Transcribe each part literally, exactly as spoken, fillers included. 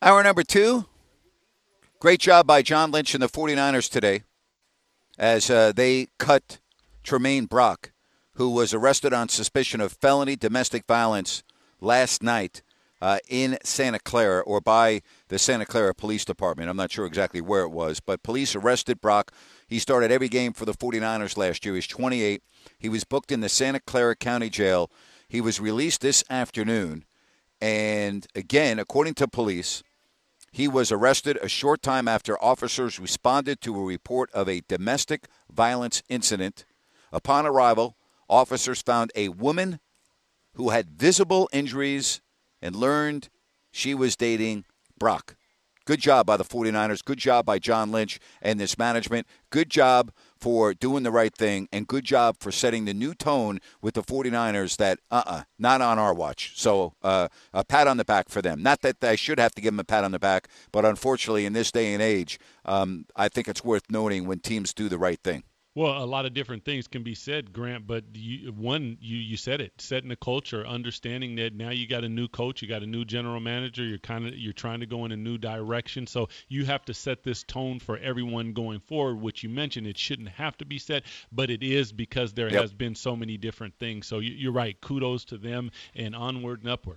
Hour number two. Great job by John Lynch and the 49ers today as uh, they cut Tremaine Brock, who was arrested on suspicion of felony domestic violence last night uh, in Santa Clara or by the Santa Clara Police Department. I'm not sure exactly where it was, but police arrested Brock. He started every game for the 49ers last year. He's twenty-eight. He was booked in the Santa Clara County Jail. He was released this afternoon. And again, according to police, he was arrested a short time after officers responded to a report of a domestic violence incident. Upon arrival, officers found a woman who had visible injuries and learned she was dating Brock. Good job by the 49ers. Good job by John Lynch and this management. Good job for doing the right thing, and good job for setting the new tone with the 49ers that, uh-uh, not on our watch. So uh, a pat on the back for them. Not that I should have to give them a pat on the back, but unfortunately in this day and age, um, I think it's worth noting when teams do the right thing. Well, a lot of different things can be said, Grant, but you, one, you, you said it, setting the culture, understanding that now you got a new coach, you got a new general manager, you're kind of you're trying to go in a new direction, so you have to set this tone for everyone going forward, which you mentioned it shouldn't have to be set, but it is because there Yep. has been so many different things. So you, you're right, kudos to them and onward and upward.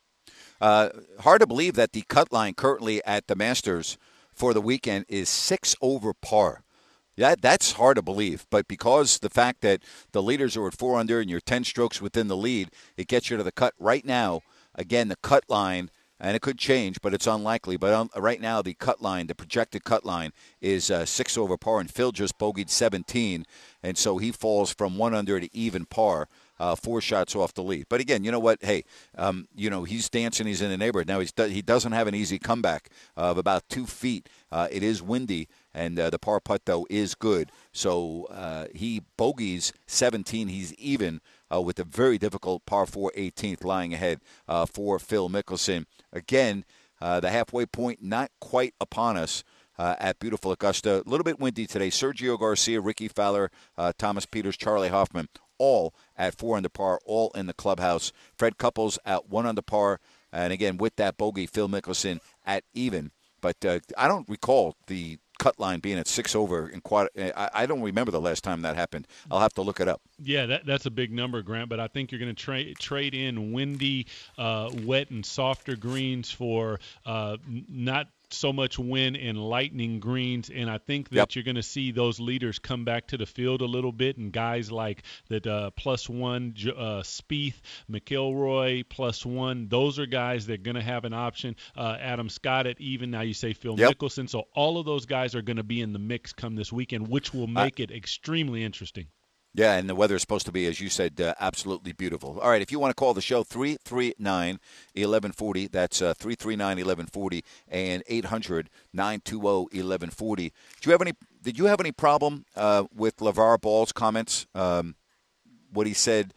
Uh, hard to believe that the cut line currently at the Masters for the weekend is six over par. Yeah, that's hard to believe. But because the fact that the leaders are at four under and you're ten strokes within the lead, it gets you to the cut right now. Again, the cut line, and it could change, but it's unlikely. But um, right now, the cut line, the projected cut line, is uh, six over par, and Phil just bogeyed seventeen, and so he falls from one under to even par. Uh, four shots off the lead. But again, you know what? Hey, um, you know, he's dancing. He's in the neighborhood. Now, he's, he doesn't have an easy comeback of about two feet. Uh, it is windy, and uh, the par putt, though, is good. So uh, he bogeys seventeen. He's even uh, with a very difficult par four eighteenth lying ahead uh, for Phil Mickelson. Again, uh, the halfway point not quite upon us. Uh, at beautiful Augusta. A little bit windy today. Sergio Garcia, Ricky Fowler, uh, Thomas Peters, Charlie Hoffman, all at four under par, all in the clubhouse. Fred Couples at one under par. And again, with that bogey, Phil Mickelson at even. But uh, I don't recall the cut line being at six over. In quad- I, I don't remember the last time that happened. I'll have to look it up. Yeah, that, that's a big number, Grant, but I think you're going to trade trade in windy, uh, wet, and softer greens for uh, n- not so much wind and lightning greens, and I think that Yep. you're going to see those leaders come back to the field a little bit, and guys like that uh, plus one, J- uh, Spieth, McIlroy plus one, those are guys that are going to have an option. Uh, Adam Scott at even, now you say Phil Yep. Mickelson, so all of those guys are going to be in the mix come this weekend, which will I, make it extremely interesting. Yeah, and the weather is supposed to be, as you said, uh, absolutely beautiful. All right, if you want to call the show, three three nine, one one four zero. That's uh, three three nine, one one four zero and eight hundred, nine two zero, one one four zero. Do you have any, did you have any problem uh, with LeVar Ball's comments, um, what he said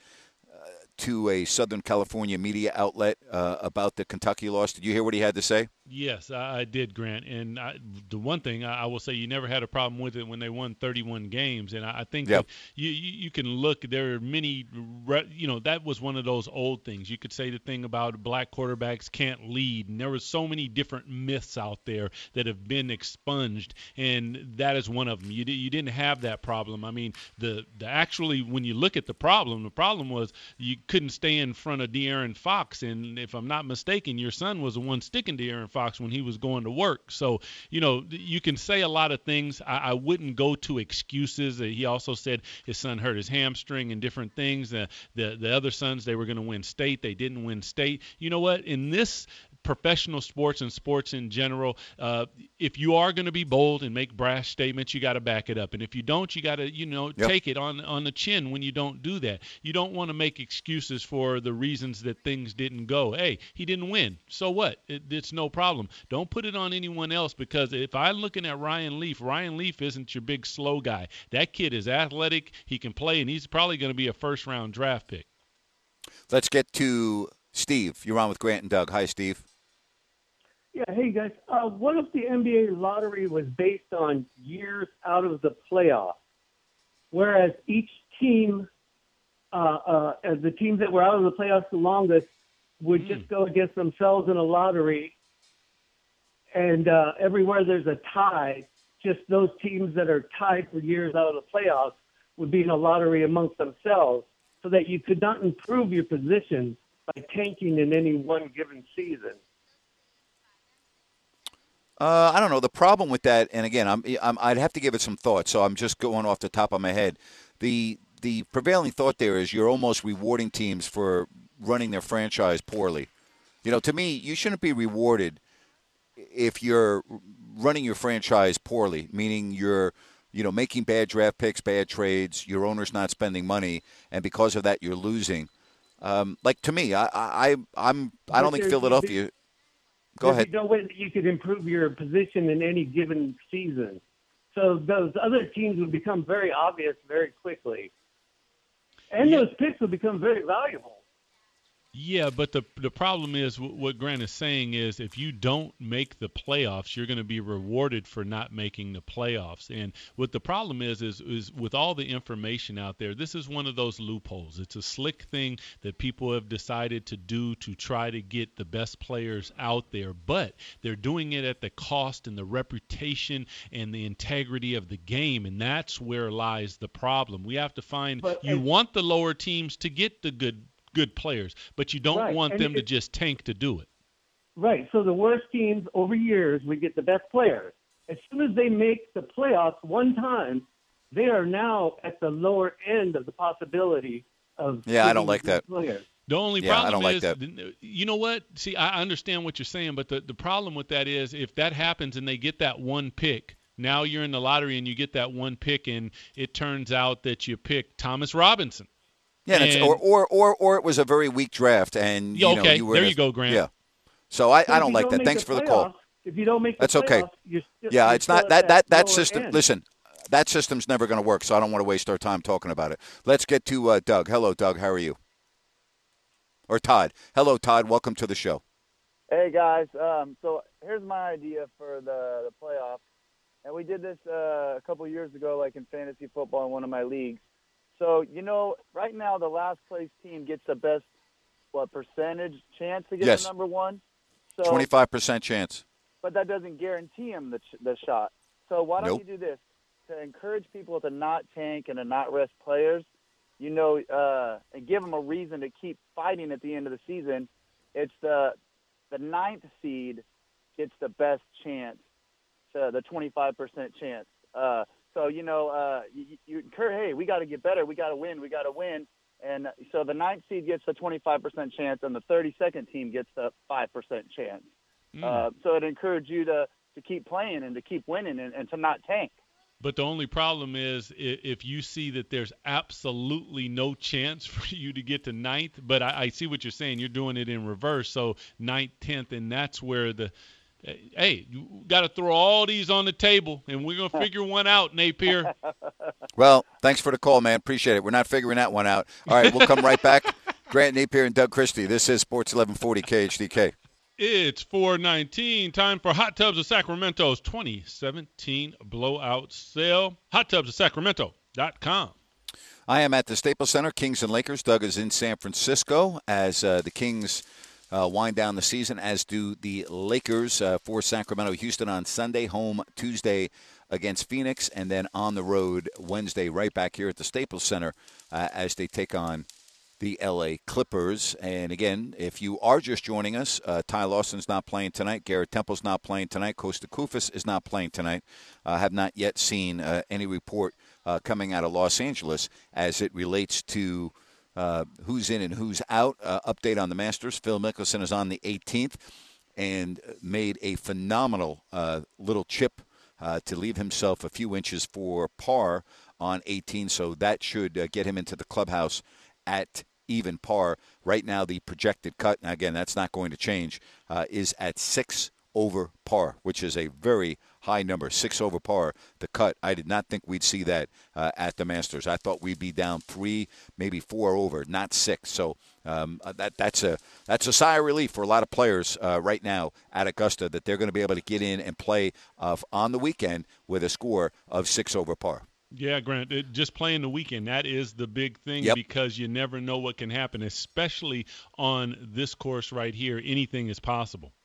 to a Southern California media outlet uh, about the Kentucky loss? Did you hear what he had to say? Yes, I, I did, Grant. And I, the one thing I, I will say, you never had a problem with it when they won thirty-one games. And I, I think Yep. that you, you, you can look, there are many, re- you know, that was one of those old things. You could say the thing about black quarterbacks can't lead. And there were so many different myths out there that have been expunged. And that is one of them. You, you didn't have that problem. I mean, the, the actually, when you look at the problem, the problem was you couldn't stay in front of De'Aaron Fox. And if I'm not mistaken, your son was the one sticking De'Aaron Fox when he was going to work. So, you know, you can say a lot of things. I, I wouldn't go to excuses. Uh, he also said his son hurt his hamstring and different things. Uh, the the other sons, they were going to win state. They didn't win state. You know what? In this professional sports and sports in general, uh, if you are going to be bold and make brash statements, you got to back it up. And if you don't, you got to, you know, Yep. take it on on the chin when you don't do that. You don't want to make excuses for the reasons that things didn't go. Hey, he didn't win. So what? It, it's no problem. Don't put it on anyone else, because if I'm looking at Ryan Leaf, Ryan Leaf isn't your big slow guy. That kid is athletic. He can play, and he's probably going to be a first-round draft pick. Let's get to Steve. You're on with Grant and Doug. Hi, Steve. Yeah, hey guys. Uh, what if the N B A lottery was based on years out of the playoffs, whereas each team, uh, uh, as the teams that were out of the playoffs the longest, would Mm. just go against themselves in a lottery, and uh, everywhere there's a tie, just those teams that are tied for years out of the playoffs would be in a lottery amongst themselves, so that you could not improve your position by tanking in any one given season. Uh, I don't know. The problem with that, and again, I'm, I'm I'd have to give it some thought. So I'm just going off the top of my head. The the prevailing thought there is you're almost rewarding teams for running their franchise poorly. You know, to me, you shouldn't be rewarded if you're running your franchise poorly, meaning you're, you know, making bad draft picks, bad trades, your owner's not spending money, and because of that, you're losing. Um, like to me, I, I, I'm, I don't think Philadelphia. Go ahead. There's no way that you could improve your position in any given season. So those other teams would become very obvious very quickly, and Yeah. those picks would become very valuable. Yeah, but the the problem is wh- what Grant is saying is if you don't make the playoffs, you're going to be rewarded for not making the playoffs. And what the problem is is is with all the information out there, this is one of those loopholes. It's a slick thing that people have decided to do to try to get the best players out there, but they're doing it at the cost and the reputation and the integrity of the game, and that's where lies the problem. We have to find But you it- want the lower teams to get the good good players, but you don't Right, want and them to it- just tank to do it. Right. So the worst teams over years would get the best players. As soon as they make the playoffs one time, they are now at the lower end of the possibility of Yeah, I getting don't like good that. players. The only Yeah, I problem don't like is, that. you know what? See, I understand what you're saying, but the, the problem with that is if that happens and they get that one pick, now you're in the lottery and you get that one pick and it turns out that you picked Thomas Robinson. Yeah, and it's, And- or, or or or it was a very weak draft, and Yeah, you know okay, you were there in a- you go, Grant. Yeah, so I, So I if don't you like that. make Thanks the for the call. playoffs- If you don't make the That's okay. playoffs, you're still, Yeah, you're it's not still that at that that lower system. end. Listen, that system's never going to work, so I don't want to waste our time talking about it. Let's get to uh, Doug. Hello, Doug. How are you? Or Todd. Hello, Todd. Welcome to the show. Hey guys, um, so here's my idea for the, the playoffs, and we did this uh, a couple years ago, like in fantasy football in one of my leagues. So you know, right now the last place team gets the best what percentage chance to get Yes. the number one. So, Twenty-five percent chance. but that doesn't guarantee him the ch- the shot. So why don't Nope. you do this to encourage people to not tank and to not rest players? You know, uh, and give them a reason to keep fighting at the end of the season. It's the the ninth seed gets the best chance, to the twenty-five percent chance. Uh, so, you know, uh, you, you encourage, hey, we got to get better. We got to win. We got to win. And so the ninth seed gets the twenty-five percent chance, and the thirty-second team gets the five percent chance. Mm. Uh, so it encourages you to, to keep playing and to keep winning and, and to not tank. But the only problem is i- if you see that there's absolutely no chance for you to get to ninth, but I, I see what you're saying. You're doing it in reverse, so ninth, tenth, and that's where the hey, you got to throw all these on the table, and we're going to figure one out, Napier. Well, thanks for the call, man. Appreciate it. We're not figuring that one out. All right, we'll come right back. Grant Napier and Doug Christie. This is Sports eleven forty K H D K. It's four nineteen, time for Hot Tubs of Sacramento's twenty seventeen blowout sale. hot tubs of sacramento dot com. I am at the Staples Center, Kings and Lakers. Doug is in San Francisco as uh, the Kings uh, wind down the season, as do the Lakers uh, for Sacramento. Houston on Sunday, home Tuesday against Phoenix, and then on the road Wednesday right back here at the Staples Center uh, as they take on the L A Clippers. And again, if you are just joining us, uh, Ty Lawson's not playing tonight. Garrett Temple's not playing tonight. Costa Koufos is not playing tonight. I uh, have not yet seen uh, any report uh, coming out of Los Angeles as it relates to uh, who's in and who's out. Uh, update on the Masters. Phil Mickelson is on the eighteenth and made a phenomenal uh, little chip uh, to leave himself a few inches for par on eighteen. So that should uh, get him into the clubhouse at even par. Right now, the projected cut, and again, that's not going to change, uh, is at six over par, which is a very high number. Six over par, the cut. I did not think we'd see that uh, at the Masters. I thought we'd be down three, maybe four over, not six. So um, that that's a that's a sigh of relief for a lot of players uh, right now at Augusta that they're going to be able to get in and play uh, on the weekend with a score of six over par. Yeah, Grant, it, just playing the weekend, that is the big thing Yep. because you never know what can happen, especially on this course right here. Anything is possible.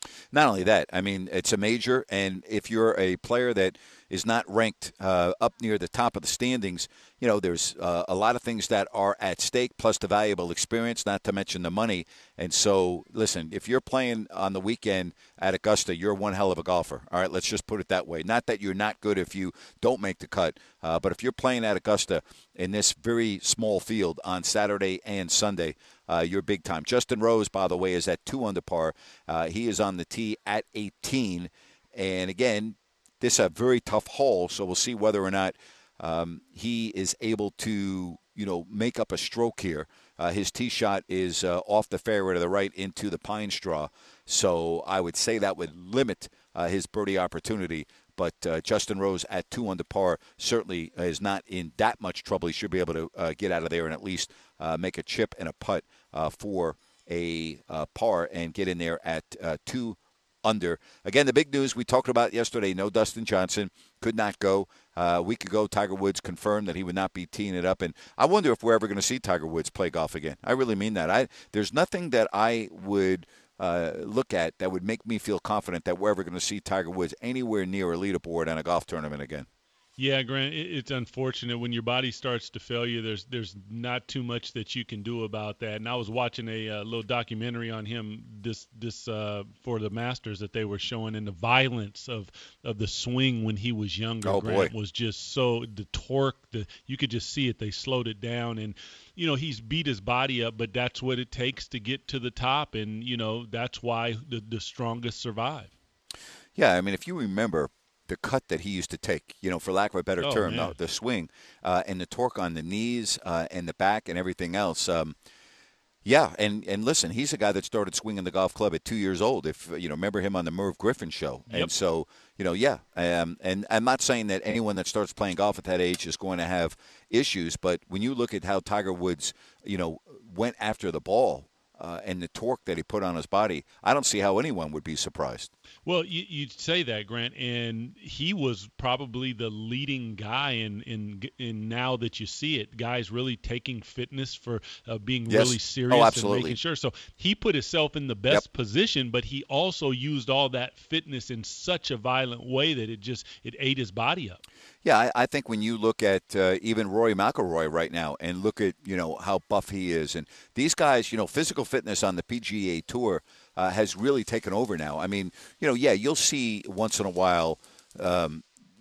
Not only that, I mean, it's a major, and if you're a player that is not ranked uh, up near the top of the standings, you know, there's uh, a lot of things that are at stake, plus the valuable experience, not to mention the money. And so, listen, if you're playing on the weekend at Augusta, you're one hell of a golfer. All right, let's just put it that way. Not that you're not good if you don't make the cut, uh, but if you're playing at Augusta in this very small field on Saturday and Sunday, Uh, you're big time. Justin Rose, by the way, is at two under par. Uh, he is on the tee at eighteen. And again, this is a very tough hole, so we'll see whether or not um, he is able to, you know, make up a stroke here. Uh, his tee shot is uh, off the fairway to the right into the pine straw. So I would say that would limit uh, his birdie opportunity. But uh, Justin Rose at two under par certainly is not in that much trouble. He should be able to uh, get out of there and at least uh, make a chip and a putt uh, for a uh, par and get in there at uh, two under. Again, the big news we talked about yesterday, no Dustin Johnson, could not go. Uh, a week ago, Tiger Woods confirmed that he would not be teeing it up. And I wonder if we're ever going to see Tiger Woods play golf again. I really mean that. I There's nothing that I would – Uh, look at that would make me feel confident that we're ever going to see Tiger Woods anywhere near a leaderboard on a golf tournament again. Yeah, Grant, it's unfortunate when your body starts to fail you. There's there's not too much that you can do about that. And I was watching a uh, little documentary on him this this uh, for the Masters that they were showing, and the violence of, of the swing when he was younger. Oh, Grant boy. was just so the torque. The you could just see it. They slowed it down, and you know he's beat his body up, but that's what it takes to get to the top, and you know that's why the the strongest survive. Yeah, I mean, if you remember the cut that he used to take, you know, for lack of a better Oh, term, man. the, the swing uh, and the torque on the knees uh, and the back and everything else. Um, yeah, and, and listen, he's a guy that started swinging the golf club at two years old. If you know, remember him on the Merv Griffin show. Yep. And so, you know, yeah. Um, and I'm not saying that anyone that starts playing golf at that age is going to have issues, but when you look at how Tiger Woods, you know, went after the ball uh, and the torque that he put on his body, I don't see how anyone would be surprised. Well, you, you say that, Grant, and he was probably the leading guy in, in in now that you see it, guys really taking fitness for uh, being Yes. really serious Oh, and absolutely. making sure. So he put himself in the best Yep. position, but he also used all that fitness in such a violent way that it just it ate his body up. Yeah, I, I think when you look at uh, even Rory McIlroy right now and look at, you know, how buff he is, and these guys, you know, physical fitness on the P G A Tour uh, has really taken over now. I mean, you know, yeah, you'll see once in a while, um,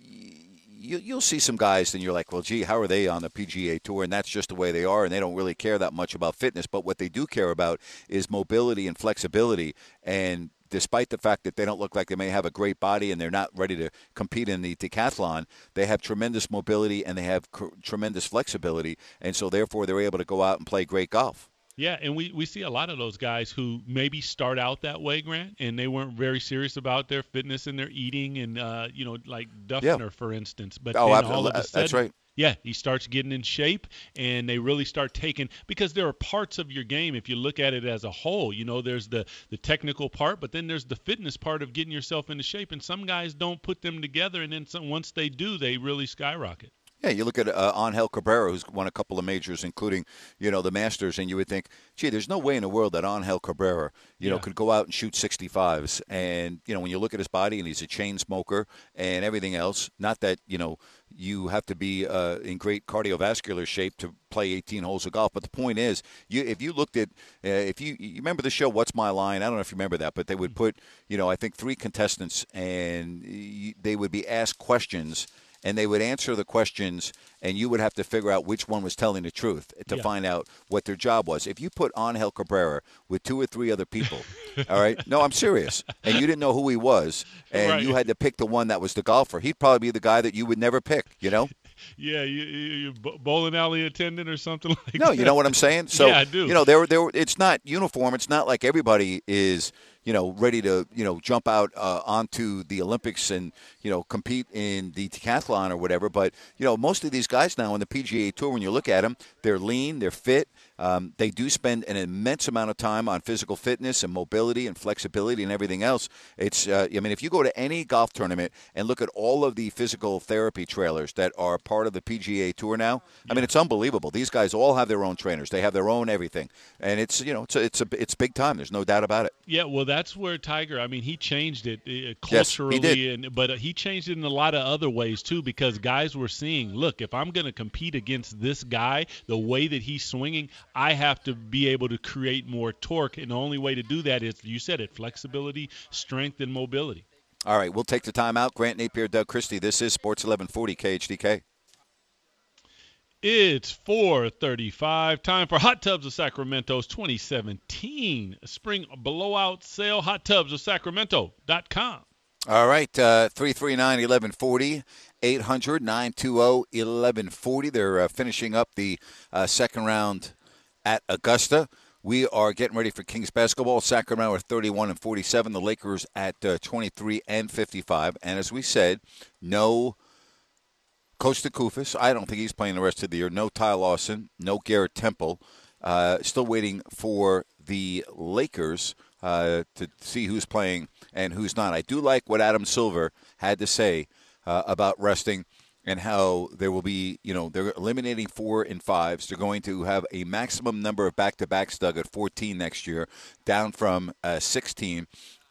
you, you'll see some guys and you're like, well, gee, how are they on the P G A Tour? And that's just the way they are, and they don't really care that much about fitness. But what they do care about is mobility and flexibility. And despite the fact that they don't look like they may have a great body and they're not ready to compete in the decathlon, they have tremendous mobility and they have cr- tremendous flexibility. And so, therefore, they're able to go out and play great golf. Yeah, and we, we see a lot of those guys who maybe start out that way, Grant, and they weren't very serious about their fitness and their eating, and uh, you know, like Duffner, for instance. But Oh, then absolutely. all of a sudden, That's right. Yeah, he starts getting in shape, and they really start taking – because there are parts of your game, if you look at it as a whole, you know, there's the, the technical part, but then there's the fitness part of getting yourself into shape, and some guys don't put them together, and then some, once they do, they really skyrocket. Yeah, you look at uh, Angel Cabrera, who's won a couple of majors, including, you know, the Masters, and you would think, gee, there's no way in the world that Angel Cabrera, you know, Yeah. could go out and shoot sixty-fives. And, you know, when you look at his body, and he's a chain smoker and everything else, not that, you know, you have to be uh, in great cardiovascular shape to play eighteen holes of golf. But the point is, you if you looked at, uh, if you, you remember the show, What's My Line? I don't know if you remember that, but they would put, you know, I think three contestants, and you, they would be asked questions, and they would answer the questions, and you would have to figure out which one was telling the truth to Yeah. find out what their job was. If you put Angel Cabrera with two or three other people, all right, no, I'm serious, and you didn't know who he was, and Right. you had to pick the one that was the golfer, he'd probably be the guy that you would never pick, you know? Yeah, you, you, you bo- bowling alley attendant or something like that. No, you know what I'm saying? So, Yeah, I do. you know, there, there, it's not uniform. It's not like everybody is, you know, ready to, you know, jump out uh, onto the Olympics and, you know, compete in the decathlon or whatever. But, you know, most of these guys now on the P G A Tour, when you look at them, they're lean, they're fit. Um, they do spend an immense amount of time on physical fitness and mobility and flexibility and everything else. It's, uh, I mean, if you go to any golf tournament and look at all of the physical therapy trailers that are part of the P G A Tour now, I mean, it's unbelievable. These guys all have their own trainers. They have their own everything, and it's, you know, it's a, it's a, it's big time. There's no doubt about it. Yeah, well, that's where Tiger, I mean, he changed it uh, Yes, he culturally, did. and but he changed it in a lot of other ways too, because guys were seeing, look, if I'm going to compete against this guy, the way that he's swinging, I have to be able to create more torque, and the only way to do that is, you said it, flexibility, strength, and mobility. All right, we'll take the time out. Grant Napier, Doug Christie. This is Sports eleven forty K H D K. It's four thirty-five. Time for Hot Tubs of Sacramento's twenty seventeen Spring Blowout Sale. hot tubs of sacramento dot com. All right, uh, three three nine, eleven forty, eight hundred, nine two zero, eleven forty. They're uh, finishing up the uh, second round at Augusta. We are getting ready for Kings basketball. Sacramento at thirty-one and forty-seven. The Lakers at uh, twenty-three and fifty-five. And as we said, no Costa Koufos. I don't think he's playing the rest of the year. No Ty Lawson. No Garrett Temple. Uh, still waiting for the Lakers uh, to see who's playing and who's not. I do like what Adam Silver had to say uh, about resting and how there will be, you know, they're eliminating four and fives. They're going to have a maximum number of back-to-backs, Doug, at fourteen next year, down from uh, sixteen.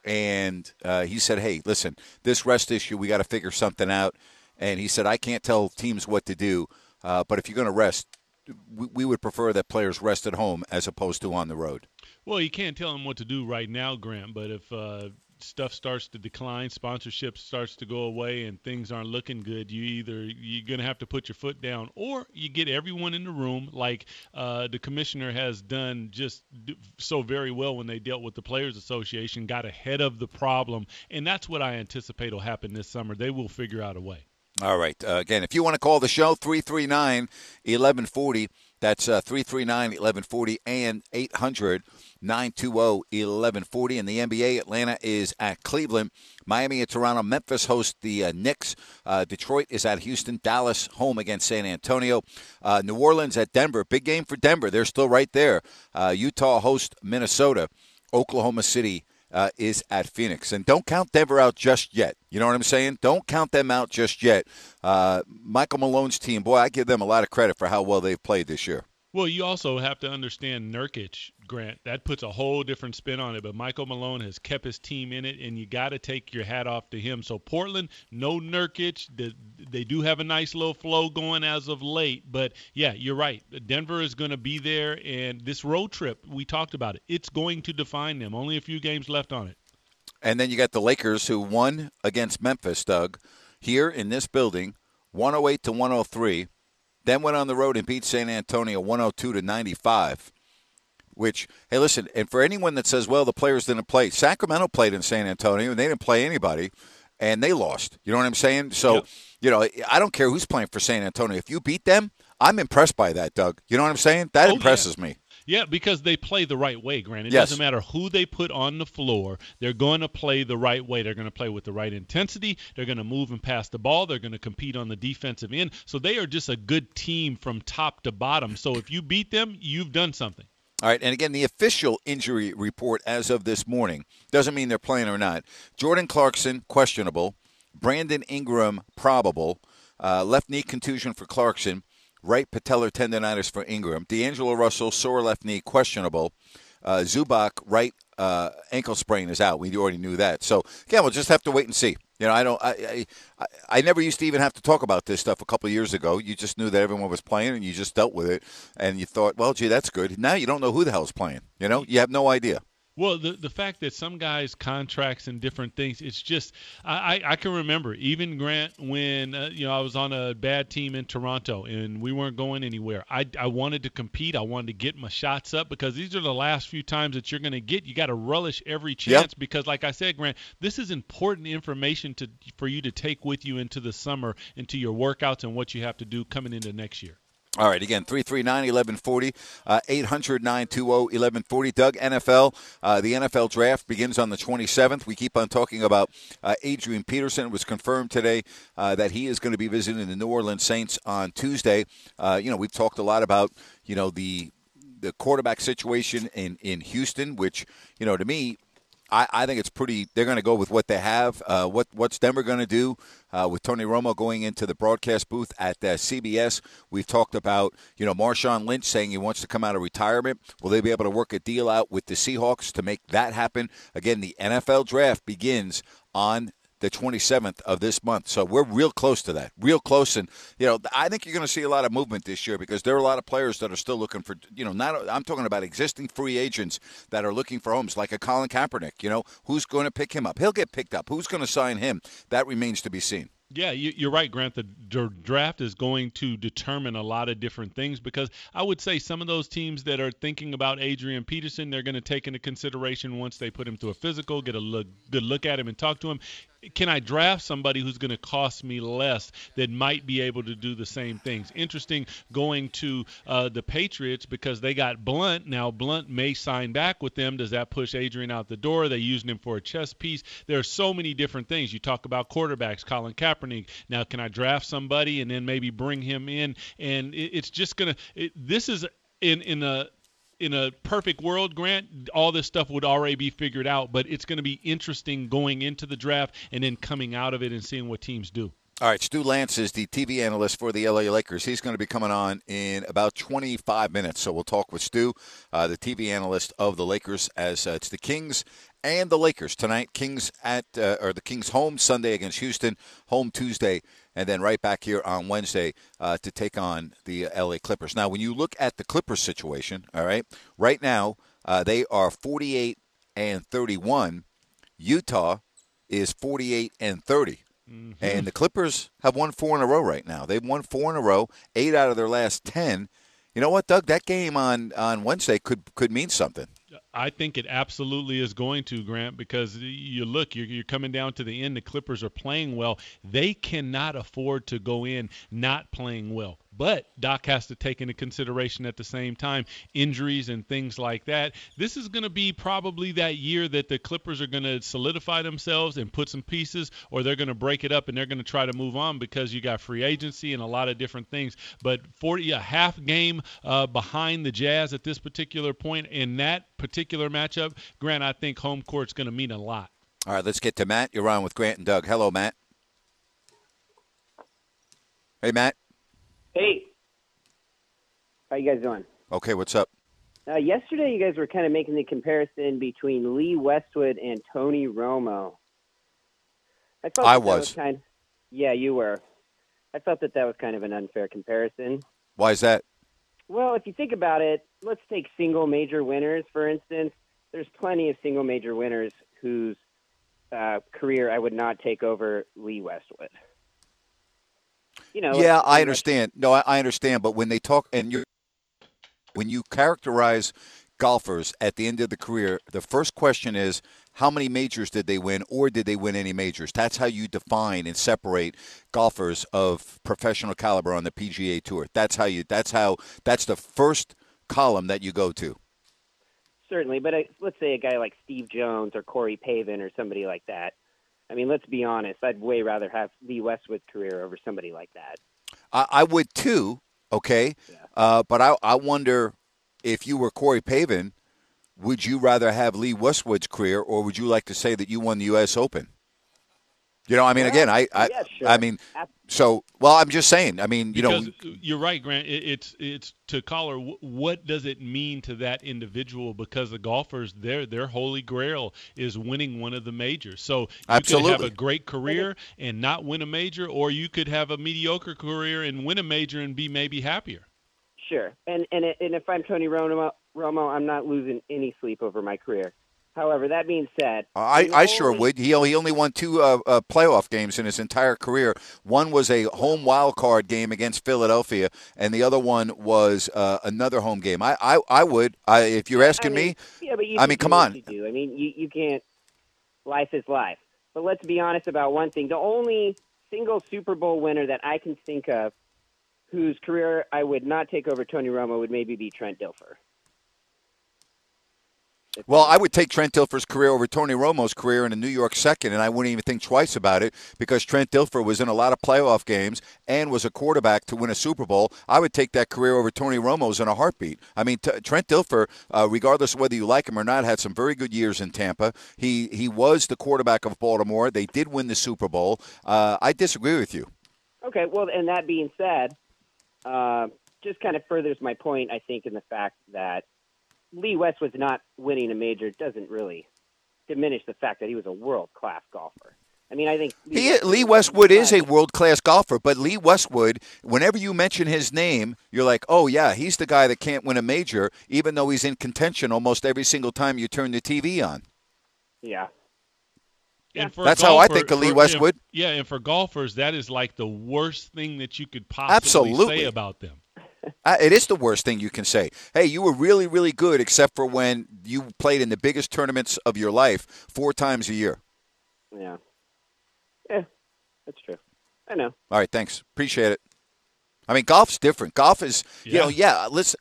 And uh, he said, hey, listen, this rest issue, we got to figure something out. And he said, I can't tell teams what to do, uh, but if you're going to rest, we, we would prefer that players rest at home as opposed to on the road. Well, you can't tell them what to do right now, Grant, but if uh, stuff starts to decline, sponsorship starts to go away, and things aren't looking good, you either you're going to have to put your foot down, or you get everyone in the room like uh, the commissioner has done just so very well when they dealt with the Players Association, got ahead of the problem, and that's what I anticipate will happen this summer. They will figure out a way. All right. Uh, again, if you want to call the show, three three nine, eleven forty. That's uh, three three nine, eleven forty and eight hundred, nine two zero, eleven forty. In the N B A, Atlanta is at Cleveland. Miami and Toronto. Memphis host the uh, Knicks. Uh, Detroit is at Houston. Dallas home against San Antonio. Uh, New Orleans at Denver. Big game for Denver. They're still right there. Uh, Utah host Minnesota. Oklahoma City Uh, is at Phoenix. And don't count Denver out just yet. You know what I'm saying? Don't count them out just yet. Uh, Michael Malone's team, boy, I give them a lot of credit for how well they've played this year. Well, you also have to understand Nurkic, Grant. That puts a whole different spin on it. But Michael Malone has kept his team in it, and you got to take your hat off to him. So Portland, no Nurkic. They do have a nice little flow going as of late. But, yeah, you're right. Denver is going to be there, and this road trip, we talked about it, it's going to define them. Only a few games left on it. And then you got the Lakers, who won against Memphis, Doug, here in this building, one oh eight to one oh three. Then went on the road and beat San Antonio one oh two to ninety-five, which, hey, listen, and for anyone that says, well, the players didn't play, Sacramento played in San Antonio, and they didn't play anybody, and they lost. You know what I'm saying? So, yep. you know, I don't care who's playing for San Antonio. If you beat them, I'm impressed by that, Doug. You know what I'm saying? That oh, impresses yeah. me. Yeah, because they play the right way, Grant. It yes. doesn't matter who they put on the floor. They're going to play the right way. They're going to play with the right intensity. They're going to move and pass the ball. They're going to compete on the defensive end. So they are just a good team from top to bottom. So if you beat them, you've done something. All right, and again, the official injury report as of this morning doesn't mean they're playing or not. Jordan Clarkson, questionable. Brandon Ingram, probable. Uh, left knee contusion for Clarkson. Right patellar tendonitis for Ingram. D'Angelo Russell, sore left knee, questionable. Uh, Zubac, right uh, ankle sprain is out. We already knew that. So, again, we'll just have to wait and see. You know, I don't. I, I I never used to even have to talk about this stuff a couple of years ago. You just knew that everyone was playing, and you just dealt with it, and you thought, well, gee, that's good. Now you don't know who the hell's playing. You know, you have no idea. Well, the the fact that some guys contracts and different things, it's just I, I can remember even Grant when uh, you know I was on a bad team in Toronto and we weren't going anywhere. I, I wanted to compete. I wanted to get my shots up because these are the last few times that you're going to get. You got to relish every chance yep. because, like I said, Grant, this is important information to for you to take with you into the summer, into your workouts and what you have to do coming into next year. All right, again, three three nine, eleven forty, uh, eight hundred, nine two zero, eleven forty. Doug, N F L, uh, the N F L draft begins on the twenty-seventh. We keep on talking about uh, Adrian Peterson. It was confirmed today uh, that he is going to be visiting the New Orleans Saints on Tuesday. Uh, you know, we've talked a lot about, you know, the the quarterback situation in, in Houston, which, you know, to me, I, I think it's pretty. They're going to go with what they have. Uh, what what's Denver going to do uh, with Tony Romo going into the broadcast booth at uh, C B S? We've talked about you know Marshawn Lynch saying he wants to come out of retirement. Will they be able to work a deal out with the Seahawks to make that happen? Again, the N F L draft begins on the twenty-seventh of this month. So we're real close to that, real close. And, you know, I think you're going to see a lot of movement this year because there are a lot of players that are still looking for, you know, not, I'm talking about existing free agents that are looking for homes, like a Colin Kaepernick. You know, who's going to pick him up? He'll get picked up. Who's going to sign him? That remains to be seen. Yeah, you, you're right, Grant. The d- draft is going to determine a lot of different things because I would say some of those teams that are thinking about Adrian Peterson, they're going to take into consideration once they put him through a physical, get a look, good look at him and talk to him. Can I draft somebody who's going to cost me less that might be able to do the same things? Interesting going to uh, the Patriots because they got Blunt. Now, Blunt may sign back with them. Does that push Adrian out the door? Are they using him for a chess piece? There are so many different things. You talk about quarterbacks, Colin Kaepernick. Now, can I draft somebody and then maybe bring him in? And it, it's just going to – this is in, in a – in a perfect world, Grant, all this stuff would already be figured out, but it's going to be interesting going into the draft and then coming out of it and seeing what teams do. All right, Stu Lance is the T V analyst for the L A Lakers. He's going to be coming on in about twenty-five minutes, so we'll talk with Stu, uh, the T V analyst of the Lakers, as uh, it's the Kings and the Lakers tonight. Kings at uh, or the Kings home Sunday against Houston, home Tuesday, and then right back here on Wednesday uh, to take on the L A Clippers. Now, when you look at the Clippers situation, all right, right now uh, they are forty-eight and thirty-one. Utah is forty-eight and thirty. Mm-hmm. And the Clippers have won four in a row right now. They've won four in a row, eight out of their last ten. You know what, Doug? That game on, on Wednesday could could mean something. I think it absolutely is going to, Grant, because you look, you're, you're coming down to the end. The Clippers are playing well. They cannot afford to go in not playing well. But Doc has to take into consideration at the same time injuries and things like that. This is going to be probably that year that the Clippers are going to solidify themselves and put some pieces, or they're going to break it up and they're going to try to move on because you got free agency and a lot of different things. But forty a half game uh, behind the Jazz at this particular point in that particular matchup, Grant, I think home court's going to mean a lot. All right, let's get to Matt. You're on with Grant and Doug. Hello, Matt. Hey, Matt. Hey, how you guys doing? Okay, what's up? Uh, yesterday, you guys were kind of making the comparison between Lee Westwood and Tony Romo. I, felt I that was. That was kind of, yeah, you were. I felt that that was kind of an unfair comparison. Why is that? Well, if you think about it, let's take single major winners, for instance. There's plenty of single major winners whose uh, career I would not take over Lee Westwood. You know, yeah, I understand. No, I, I understand. But when they talk, and you, when you characterize golfers at the end of the career, the first question is how many majors did they win, or did they win any majors? That's how you define and separate golfers of professional caliber on the P G A Tour. That's how you. That's how. That's the first column that you go to. Certainly, but I, let's say a guy like Steve Jones or Corey Pavin or somebody like that. I mean, let's be honest. I'd way rather have Lee Westwood's career over somebody like that. I, I would too, okay? Yeah. Uh, but I, I wonder if you were Corey Pavin, would you rather have Lee Westwood's career, or would you like to say that you won the U S Open? You know, I mean, well, again, I, I, yeah, sure. I mean, so, well, I'm just saying, I mean, you because know. You're right, Grant. It, it's it's to caller, what does it mean to that individual? Because the golfers, their their holy grail is winning one of the majors. So you Absolutely. could have a great career and not win a major, or you could have a mediocre career and win a major and be maybe happier. Sure. And and and if I'm Tony Romo, Romo, I'm not losing any sleep over my career. However, that being said, I, I sure would. He only, he only won two uh, uh, playoff games in his entire career. One was a home wild card game against Philadelphia, and the other one was uh, another home game. I, I, I would. I, if you're asking I mean, me, yeah, but you I mean, come do on. what you do. I mean, you, you can't. Life is life. But let's be honest about one thing. The only single Super Bowl winner that I can think of whose career I would not take over Tony Romo would maybe be Trent Dilfer. Well, I would take Trent Dilfer's career over Tony Romo's career in a New York second, and I wouldn't even think twice about it because Trent Dilfer was in a lot of playoff games and was a quarterback to win a Super Bowl. I would take that career over Tony Romo's in a heartbeat. I mean, t- Trent Dilfer, uh, regardless of whether you like him or not, had some very good years in Tampa. He he was the quarterback of Baltimore. They did win the Super Bowl. Uh, I disagree with you. Okay, well, and that being said, uh, just kind of furthers my point, I think, in the fact that Lee Westwood's not winning a major doesn't really diminish the fact that he was a world-class golfer. I mean, I think Lee, He, Westwood, Lee Westwood is a world-class golfer, but Lee Westwood, whenever you mention his name, you're like, oh, yeah, he's the guy that can't win a major, even though he's in contention almost every single time you turn the T V on. Yeah. And for That's a how I golfer- think of Lee for- Westwood. Yeah, and for golfers, that is like the worst thing that you could possibly Absolutely. say about them. Uh, it is the worst thing you can say. Hey, you were really, really good, except for when you played in the biggest tournaments of your life four times a year. Yeah. Yeah, that's true. I know. All right, thanks. Appreciate it. I mean, golf's different. Golf is, you Yeah. know, yeah, listen,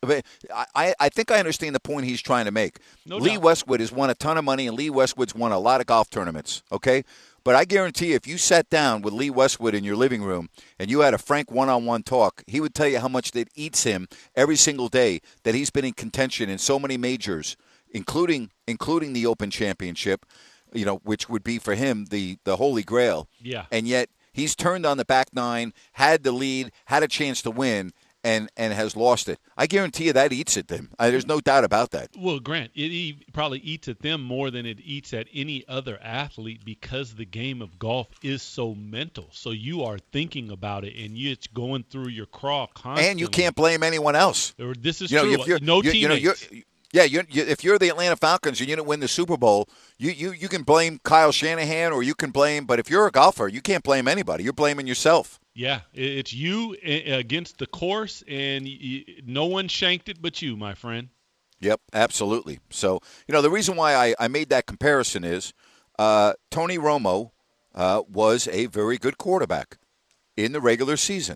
I, I think I understand the point he's trying to make. No Lee doubt. Westwood has won a ton of money, and Lee Westwood's won a lot of golf tournaments, okay? But I guarantee you, if you sat down with Lee Westwood in your living room and you had a frank one-on-one talk, he would tell you how much that eats him every single day, that he's been in contention in so many majors, including including the Open Championship, you know, which would be for him the, the holy grail. Yeah. And yet he's turned on the back nine, had the lead, had a chance to win, and, and has lost it. I guarantee you that eats at them. Uh, there's no doubt about that. Well, Grant, it e- probably eats at them more than it eats at any other athlete because the game of golf is so mental. So you are thinking about it, and you, it's going through your craw constantly. And you can't blame anyone else. Or this is You know, true. if you're, no you, you know, teammates. you're, yeah, you, you, if you're the Atlanta Falcons and you didn't win the Super Bowl, you, you, you can blame Kyle Shanahan or you can blame, but if you're a golfer, you can't blame anybody. You're blaming yourself. Yeah, it- it's you a- against the course, and y- y- no one shanked it but you, my friend. Yep, absolutely. So, you know, the reason why I, I made that comparison is uh, Tony Romo uh, was a very good quarterback in the regular season.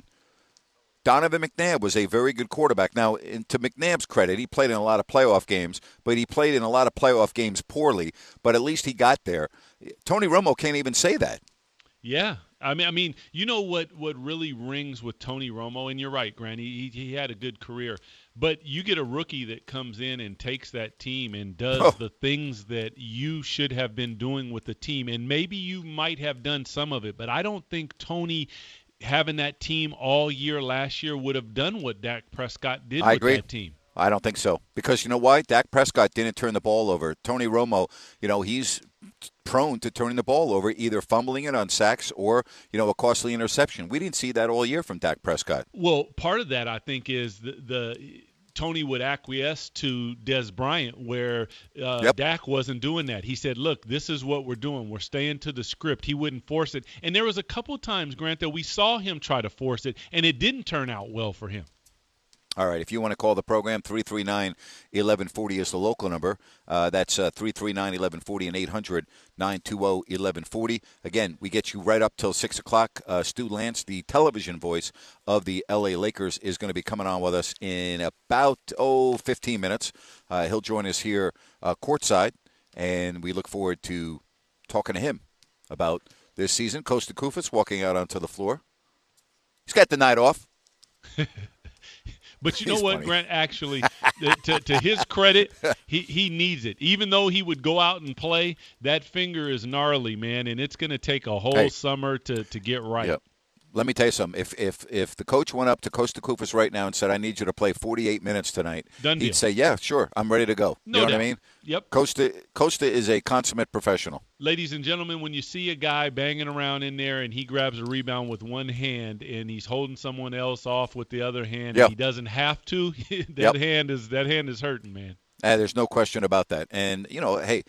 Donovan McNabb was a very good quarterback. Now, in, to McNabb's credit, he played in a lot of playoff games, but he played in a lot of playoff games poorly, but at least he got there. Tony Romo can't even say that. Yeah, I mean, I mean, you know what, what really rings with Tony Romo, and you're right, Grant. He, he had a good career, but you get a rookie that comes in and takes that team and does Oh. the things that you should have been doing with the team, and maybe you might have done some of it, but I don't think Tony, having that team all year last year, would have done what Dak Prescott did I with agree. that team. I don't think so. Because you know why? Dak Prescott didn't turn the ball over. Tony Romo, you know, he's prone to turning the ball over, either fumbling it on sacks or, you know, a costly interception. We didn't see that all year from Dak Prescott. Well, part of that, I think, is the, the Tony would acquiesce to Des Bryant, where uh, Yep. Dak wasn't doing that. He said, look, this is what we're doing. We're staying to the script. He wouldn't force it. And there was a couple times, Grant, that we saw him try to force it, and it didn't turn out well for him. All right, if you want to call the program, three three nine, one one four zero is the local number. Uh, that's uh, three three nine, one one four zero and eight hundred, nine two zero, one one four zero. Again, we get you right up till six o'clock. Uh, Stu Lance, the television voice of the L A Lakers, is going to be coming on with us in about, oh, fifteen minutes. Uh, he'll join us here uh, courtside, and we look forward to talking to him about this season. Kosta Koufos walking out onto the floor. He's got the night off. But you know He's what, funny. Grant, actually, to, to his credit, he, he needs it. Even though he would go out and play, that finger is gnarly, man, and it's going to take a whole Hey. summer to, to get right. Yep. Let me tell you something. If if if the coach went up to Kosta Koufos right now and said, "I need you to play forty-eight minutes tonight," Done he'd deal. say, "Yeah, sure, I'm ready to go." No you know doubt. what I mean? Yep. Costa Costa is a consummate professional. Ladies and gentlemen, when you see a guy banging around in there and he grabs a rebound with one hand and he's holding someone else off with the other hand, Yep. and he doesn't have to, that Yep. hand is that hand is hurting, man. Uh, there's no question about that. And you know, hey,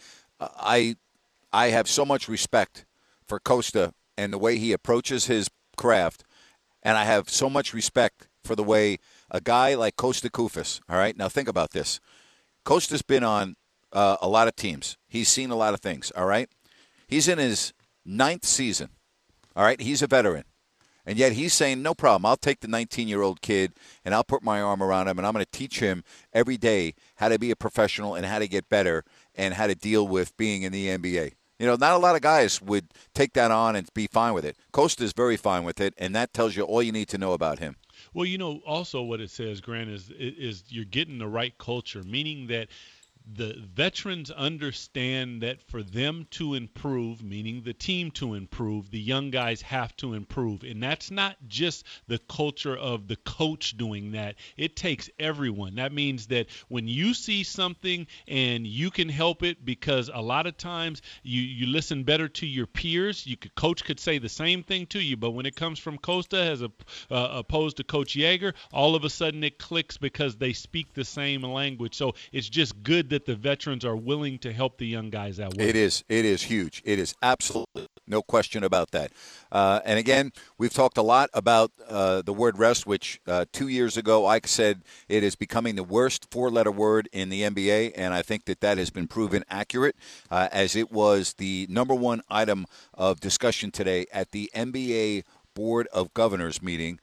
I I have so much respect for Costa and the way he approaches his craft, and I have so much respect for the way a guy like Kosta Koufos. All right, now think about this. Costa's been on uh, a lot of teams. He's seen a lot of things. All right, he's in his ninth season. All right, he's a veteran. And yet he's saying, no problem, I'll take the nineteen-year-old kid and I'll put my arm around him and I'm going to teach him every day how to be a professional and how to get better. and how to deal with being in the N B A. You know, not a lot of guys would take that on and be fine with it. Costa's very fine with it, and that tells you all you need to know about him. Well, you know, also what it says, Grant, is is you're getting the right culture, meaning that the veterans understand that for them to improve, meaning the team to improve, the young guys have to improve. And that's not just the culture of the coach doing that. It takes everyone. That means that when you see something and you can help it, because a lot of times you, you listen better to your peers. You could, coach could say the same thing to you, but when it comes from Costa as a, uh, opposed to Coach Yeager, all of a sudden it clicks because they speak the same language. So it's just good that the veterans are willing to help the young guys out. It is. It is huge. It is absolutely no question about that. Uh, and again, we've talked a lot about uh, the word rest, which uh, two years ago I said it is becoming the worst four-letter word in the N B A, and I think that that has been proven accurate, uh, as it was the number one item of discussion today at the N B A Board of Governors meeting,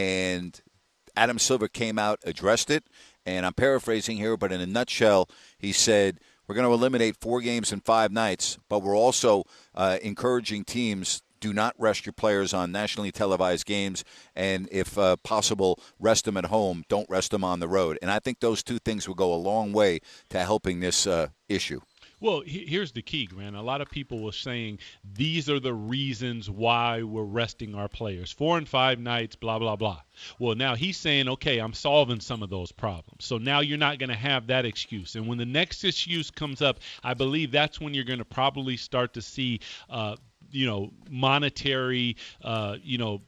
and Adam Silver came out, addressed it, and I'm paraphrasing here, but in a nutshell, he said, we're going to eliminate four games in five nights, but we're also uh, encouraging teams, do not rest your players on nationally televised games, and if uh, possible, rest them at home. Don't rest them on the road. And I think those two things will go a long way to helping this uh, issue. Well, here's the key, Grant. A lot of people were saying these are the reasons why we're resting our players. Four and five nights, blah, blah, blah. Well, now he's saying, okay, I'm solving some of those problems. So now you're not going to have that excuse. And when the next excuse comes up, I believe that's when you're going to probably start to see, uh, you know, monetary, uh, you know,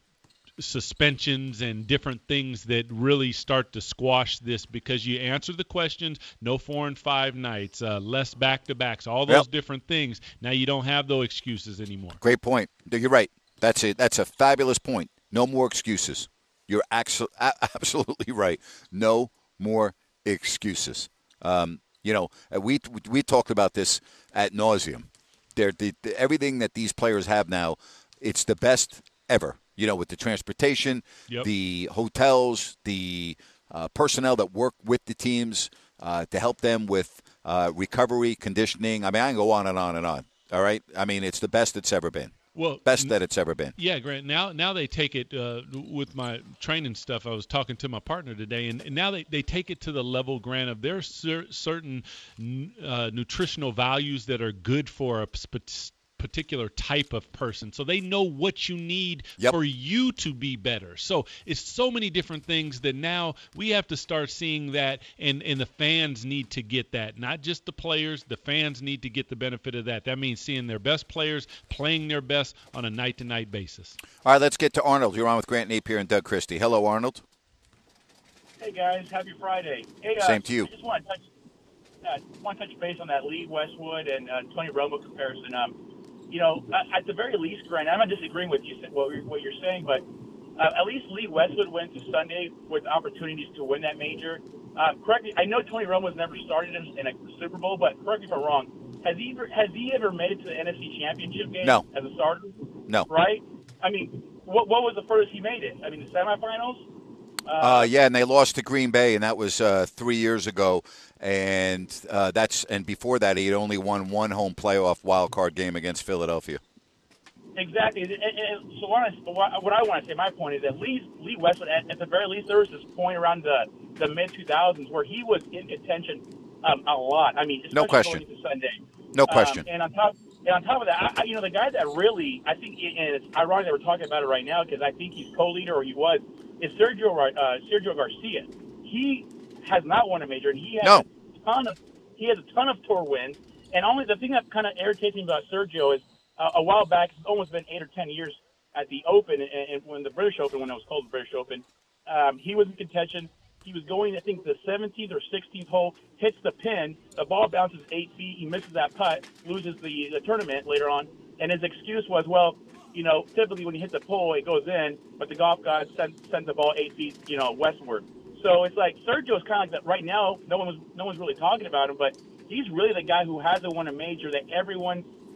suspensions and different things that really start to squash this, because you answer the questions, no four and five nights, uh, less back-to-backs, all those Yep. different things. Now you don't have those excuses anymore. Great point. You're right. That's it. That's a fabulous point. No more excuses. You're axo- a- absolutely right. No more excuses. Um, you know, we we talked about this ad nauseum. They're, the, the, everything that these players have now, it's the best ever. You know, with the transportation, Yep. the hotels, the uh, personnel that work with the teams uh, to help them with uh, recovery, conditioning. I mean, I can go on and on and on. All right? I mean, it's the best it's ever been. Well, Best that it's ever been. Yeah, Grant. Now, now they take it uh, with my training stuff. I was talking to my partner today, and, and now they, they take it to the level, Grant, of there are cer- certain uh, nutritional values that are good for a sp- particular type of person. So they know what you need Yep. for you to be better. So it's so many different things that now we have to start seeing that, and, and the fans need to get that. Not just the players, the fans need to get the benefit of that. That means seeing their best players playing their best on a night-to-night basis. All right, let's get to Arnold. You're on with Grant Napier and Doug Christie. Hello, Arnold. Hey guys, happy Friday. Hey, uh, Same to you. I just want to touch, uh, want to touch base on that Lee Westwood and uh, Tony Romo comparison. Um, you know, at, at the very least, Grant, I'm not disagreeing with you what you're, what you're saying, but uh, at least Lee Westwood went to Sunday with opportunities to win that major. Uh, correct me, I know Tony Romo's never started in, in a Super Bowl, but correct me if I'm wrong. Has he ever, has he ever made it to the N F C Championship game No. as a starter? No. Right? I mean, what what was the furthest he made it? I mean, the semifinals. Uh, yeah, and they lost to Green Bay, and that was uh, three years ago. And uh, that's and before that, he had only won one home playoff wild card game against Philadelphia. Exactly. And, and so what I, what I want to say, my point is that Lee, Lee Westwood, at, at the very least, there was this point around the, the mid two thousands where he was in contention um, a lot. I mean, No question. Going into Sunday. No question. Um, and on top, and on top of that, I, you know, the guy that really, I think, and it's ironic that we're talking about it right now because I think he's co-leader, or he was, is Sergio uh, Sergio Garcia. He has not won a major, and he has No. a ton of he has a ton of tour wins. And only the thing that kind of irritates me about Sergio is uh, a while back, it's almost been eight or ten years at the Open, and, and when the British Open, when it was called the British Open, um, he was in contention. He was going, I think, the seventeenth or sixteenth hole, hits the pin, the ball bounces eight feet, he misses that putt, loses the, the tournament later on, and his excuse was, well, you know, typically when you hit the pole, it goes in, but the golf god sends, sends the ball eight feet, you know, westward. So it's like Sergio's kind of like that right now. No one was, no one's really talking about him, but he's really the guy who hasn't won a major that everyone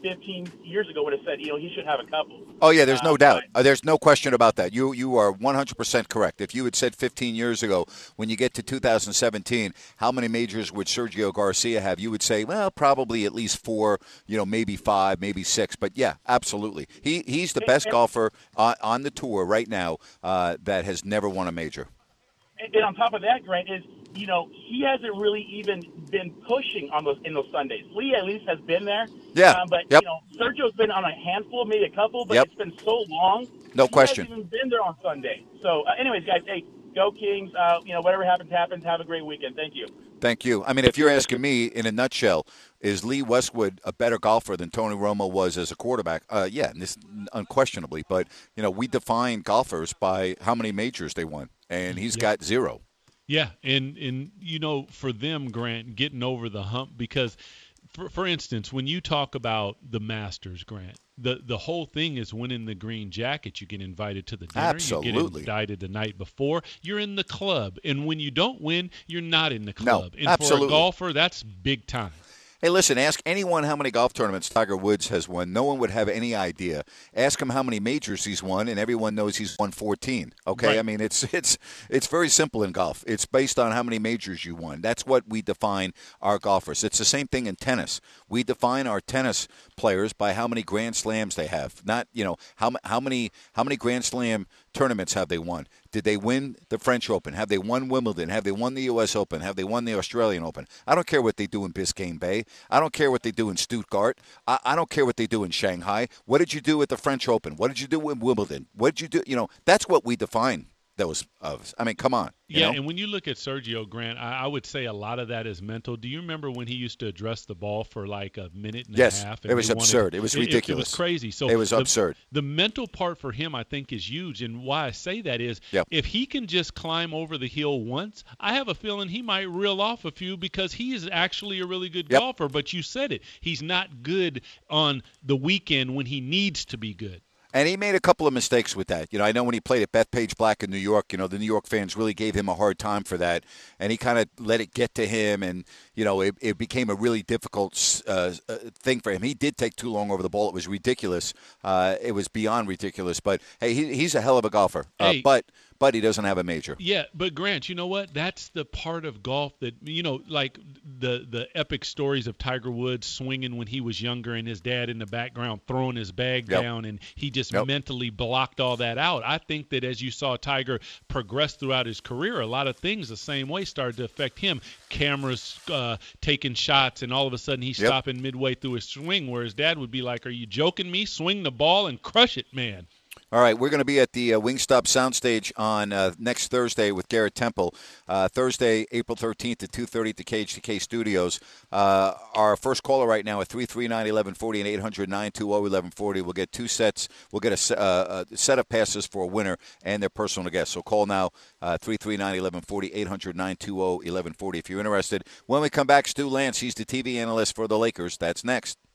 fifteen years ago would have said, you know, he should have a couple. Oh, yeah, there's no Uh, doubt. but- Uh, there's no question about that. You you are one hundred percent correct. If you had said fifteen years ago, when you get to two thousand seventeen, how many majors would Sergio Garcia have? You would say, well, probably at least four, you know, maybe five, maybe six. But, yeah, absolutely. He He's the best golfer on, on the tour right now uh, that has never won a major. And, and on top of that, Grant, is, you know, he hasn't really even been pushing on those in those Sundays. Lee at least has been there. Yeah. Um, but, Yep. you know, Sergio's been on a handful, maybe a couple, but Yep. it's been so long. No he question. hasn't even been there on Sunday. So, uh, anyways, guys, hey, go Kings. Uh, you know, whatever happens, happens. Have a great weekend. Thank you. Thank you. I mean, if you're asking me in a nutshell, is Lee Westwood a better golfer than Tony Romo was as a quarterback? Uh, yeah, this unquestionably. But, you know, we define golfers by how many majors they won, and he's Yeah. got zero. Yeah, and and you know, for them, Grant, getting over the hump, because for for instance, when you talk about the Masters, Grant, the the whole thing is winning the green jacket. You get invited to the dinner. Absolutely. You get invited the night before. You're in the club, and when you don't win, you're not in the No, club. and absolutely. for a golfer, that's big time. Hey, listen, ask anyone how many golf tournaments Tiger Woods has won. No one would have any idea. Ask him how many majors he's won, and everyone knows he's won fourteen. Okay? Right. I mean, it's it's it's very simple in golf. It's based on how many majors you won. That's what we define our golfers. It's the same thing in tennis. We define our tennis players by how many Grand Slams they have. Not, you know, how how many how many Grand Slam tournaments have they won? Did they win the French Open? Have they won Wimbledon? Have they won the U S Open? Have they won the Australian Open? I don't care what they do in Biscayne Bay. I don't care what they do in Stuttgart. I, I don't care what they do in Shanghai. What did you do at the French Open? What did you do in Wimbledon? What did you do? You know, that's what we define those of. I mean, come on. You Yeah, know? and when you look at Sergio Grant, I, I would say a lot of that is mental. Do you remember when he used to address the ball for like a minute and Yes, a half? it was they wanted- absurd. It was It, it ridiculous. was crazy. So It was the- absurd. The mental part for him, I think, is huge. And why I say that is, Yep. if he can just climb over the hill once, I have a feeling he might reel off a few because he is actually a really good Yep. golfer. But you said it, he's not good on the weekend when he needs to be good. And he made a couple of mistakes with that. You know, I know when he played at Bethpage Black in New York, you know, the New York fans really gave him a hard time for that. And he kind of let it get to him. And, you know, it, it became a really difficult uh, uh, thing for him. He did take too long over the ball. It was ridiculous. Uh, it was beyond ridiculous. But, hey, he, he's a hell of a golfer. Uh, Hey. but but he doesn't have a major. Yeah, but Grant, you know what? That's the part of golf that, you know, like the the epic stories of Tiger Woods swinging when he was younger and his dad in the background throwing his bag Yep. down, and he just Yep. mentally blocked all that out. I think that as you saw Tiger progress throughout his career, a lot of things the same way started to affect him. Cameras uh, taking shots, and all of a sudden he's Yep. stopping midway through his swing, where his dad would be like, "Are you joking me? Swing the ball and crush it, man." All right, we're going to be at the uh, Wingstop Soundstage on uh, next Thursday with Garrett Temple. Uh, Thursday, April thirteenth at two thirty at the K H T K Studios. Uh, our first caller right now at three three nine, eleven forty and eight hundred, nine two zero, eleven forty. We'll get two sets. We'll get a, se- uh, a set of passes for a winner and their personal guest. So call now, uh, three three nine, eleven forty, eight hundred, nine two zero, eleven forty if you're interested. When we come back, Stu Lance, he's the T V analyst for the Lakers. That's next.